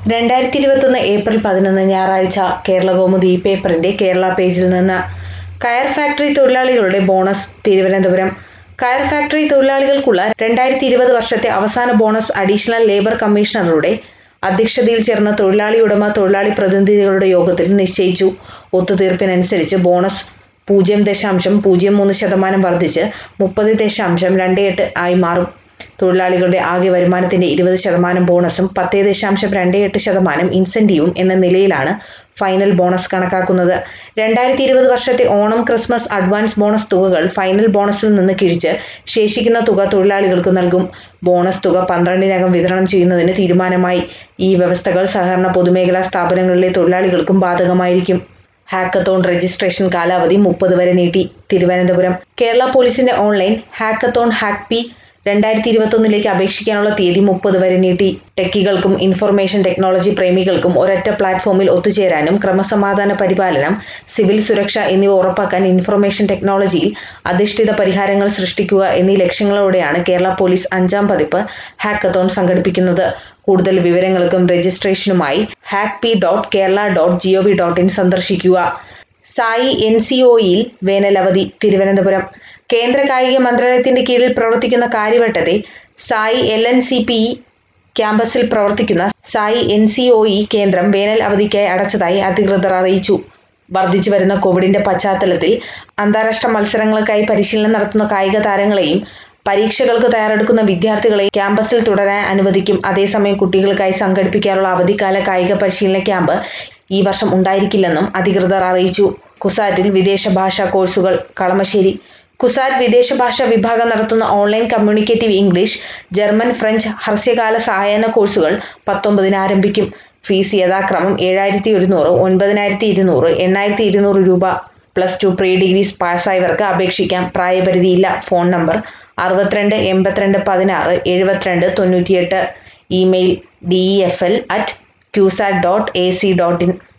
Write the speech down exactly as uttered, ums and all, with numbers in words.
രണ്ടായിരത്തി ഇരുപത്തൊന്ന് ഏപ്രിൽ പതിനൊന്ന് ഞായറാഴ്ച കേരളകൗമുദി പേപ്പറിന്റെ കേരള പേജിൽ നിന്ന് കയർ ഫാക്ടറി തൊഴിലാളികളുടെ ബോണസ് തിരുവനന്തപുരം. കയർ ഫാക്ടറി തൊഴിലാളികൾക്കുള്ള രണ്ടായിരത്തി ഇരുപത് വർഷത്തെ അവസാന ബോണസ് അഡീഷണൽ ലേബർ കമ്മീഷണറുടെ അധ്യക്ഷതയിൽ ചേർന്ന തൊഴിലാളി ഉടമ തൊഴിലാളി പ്രതിനിധികളുടെ യോഗത്തിൽ നിശ്ചയിച്ചു. ഒത്തുതീർപ്പിനനുസരിച്ച് ബോണസ് പൂജ്യം ദശാംശം പൂജ്യം മൂന്ന് ശതമാനം വർദ്ധിച്ച് മുപ്പത് ദശാംശം രണ്ട് എട്ട് ആയി മാറും. തൊഴിലാളികളുടെ ആകെ വരുമാനത്തിന്റെ ഇരുപത് ശതമാനം ബോണസും പത്ത് ദശാംശം രണ്ട് എട്ട് ശതമാനം ഇൻസെന്റീവും എന്ന നിലയിലാണ് ഫൈനൽ ബോണസ് കണക്കാക്കുന്നത്. രണ്ടായിരത്തി ഇരുപത് വർഷത്തെ ഓണം, ക്രിസ്മസ് അഡ്വാൻസ് ബോണസ് തുകകൾ ഫൈനൽ ബോണസിൽ നിന്ന് കിഴിച്ച് ശേഷിക്കുന്ന തുക തൊഴിലാളികൾക്ക് നൽകും. ബോണസ് തുക പന്ത്രണ്ടിനകം വിതരണം ചെയ്യുന്നതിന് തീരുമാനമായി. ഈ വ്യവസ്ഥകൾ സഹകരണ പൊതുമേഖലാ സ്ഥാപനങ്ങളിലെ തൊഴിലാളികൾക്കും ബാധകമായിരിക്കും. ഹാക്കത്തോൺ രജിസ്ട്രേഷൻ കാലാവധി മുപ്പത് വരെ നീട്ടി. തിരുവനന്തപുരം. കേരള പോലീസിന്റെ ഓൺലൈൻ ഹാക്കത്തോൺ ഹാക്പി രണ്ടായിരത്തി ഇരുപത്തൊന്നിലേക്ക് അപേക്ഷിക്കാനുള്ള തീയതി മുപ്പത് വരെ നീട്ടി. ടെക്കികൾക്കും ഇൻഫർമേഷൻ ടെക്നോളജി പ്രേമികൾക്കും ഒരൊറ്റ പ്ലാറ്റ്ഫോമിൽ ഒത്തുചേരാനും ക്രമസമാധാന പരിപാലനം, സിവിൽ സുരക്ഷ എന്നിവ ഉറപ്പാക്കാൻ ഇൻഫർമേഷൻ ടെക്നോളജിയിൽ അധിഷ്ഠിത പരിഹാരങ്ങൾ സൃഷ്ടിക്കുക എന്നീ ലക്ഷ്യങ്ങളോടെയാണ് കേരള പോലീസ് അഞ്ചാം പതിപ്പ് ഹാക്കത്തോൺ സംഘടിപ്പിക്കുന്നത്. കൂടുതൽ വിവരങ്ങൾക്കും രജിസ്ട്രേഷനുമായി ഹാക്പി dot Kerala dot G O V dot in സന്ദർശിക്കുക. സായി എൻ സി ഒ യിൽ വേനലവധി. തിരുവനന്തപുരം. കേന്ദ്ര കായിക മന്ത്രാലയത്തിന്റെ കീഴിൽ പ്രവർത്തിക്കുന്ന കാര്യവട്ടത്തെ SAI L N C P E ക്യാമ്പസിൽ പ്രവർത്തിക്കുന്ന SAI N C O E കേന്ദ്രം വേനൽ അവധിക്കായി അടച്ചതായി അധികൃതർ അറിയിച്ചു. വർദ്ധിച്ചു വരുന്ന കോവിഡിന്റെ പശ്ചാത്തലത്തിൽ അന്താരാഷ്ട്ര മത്സരങ്ങൾക്കായി പരിശീലനം നടത്തുന്ന കായിക താരങ്ങളെയും പരീക്ഷകൾക്ക് തയ്യാറെടുക്കുന്ന വിദ്യാർത്ഥികളെയും ക്യാമ്പസിൽ തുടരാൻ അനുവദിക്കും. അതേസമയം കുട്ടികൾക്കായി സംഘടിപ്പിക്കാറുള്ള അവധിക്കാല കായിക പരിശീലന ക്യാമ്പ് ഈ വർഷം ഉണ്ടായിരിക്കില്ലെന്നും അധികൃതർ അറിയിച്ചു. കുസാറ്റിൽ വിദേശ ഭാഷാ കോഴ്സുകൾ. കളമശ്ശേരി. കുസാറ്റ് വിദേശ ഭാഷാ വിഭാഗം നടത്തുന്ന online communicative English, German, French ഹ്രസ്വകാല സായാഹ്ന കോഴ്സുകൾ പത്തൊമ്പതിന് ആരംഭിക്കും. ഫീസ് യഥാക്രമം ഏഴായിരത്തി ഒരുന്നൂറ്, ഒൻപതിനായിരത്തി ഇരുന്നൂറ്, എണ്ണായിരത്തി ഇരുന്നൂറ് രൂപ. പ്ലസ് ടു പ്രീ ഡിഗ്രി പാസ്സായവർക്ക് അപേക്ഷിക്കാം. പ്രായപരിധിയില്ല. ഫോൺ നമ്പർ അറുപത്തിരണ്ട് എൺപത്തിരണ്ട് പതിനാറ് എഴുപത്തിരണ്ട് തൊണ്ണൂറ്റിയെട്ട്. Email D E F L at CUSAT dot A C dot in.